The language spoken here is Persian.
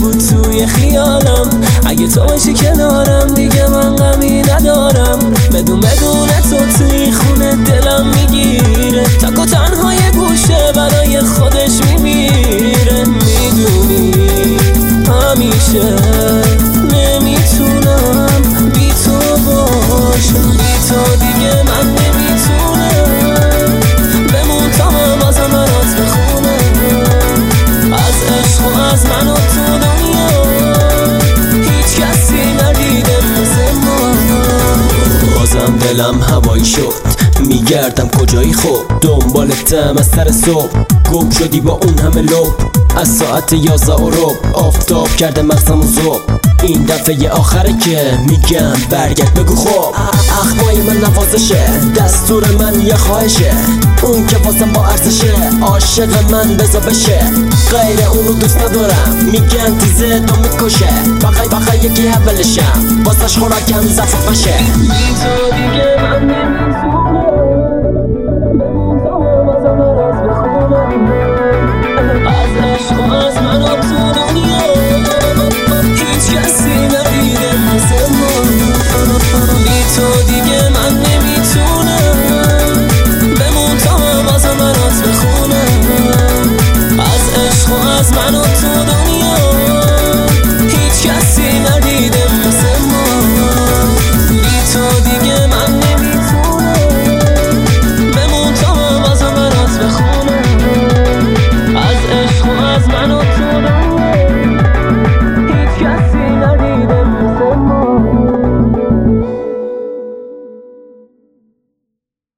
بود توی خیالم. اگه تو باشی کنارم دیگه من غمی ندارم. بدون تو توی خونه دلم میگیره، تک و تنها یه گوشه برای خودش میمیره. میدونی همیشه نمیتونم بی تو باشم، بی تو دیگه من نمیتونم بمون تا هم از برات بخونم. از عشق و از من و تو دنیا هیچ کسی ندیده مثل ما. بازم دلم هوایی شد، میگردم کجایی خوب، دنبالتم از سر صبح. گم شدی با اون همه لب، از ساعت 11 و ربع آفتاب کرده مغزم و زوب. این دفعه آخره که میگم برگرد بگو خوب. اخمای من نوازشه، دستور من یه خواهشه، اون که واسم با ارزشه. عاشق من بزا بشه، غیر اونو دوست ندارم. میگن تیزه تو میکشه، بخوای یکی اولشم، واسش خوراکم زفاف بشه. بی تو دیگه من نمیتونم بمون تا هم از برات بخونم. از عشق و از من و تو دنیا هیچ کسی ندیده مثل ما. بی تو دیگه من نمیتونم بمون تا هم از برات بخونم. از عشق و از من و تو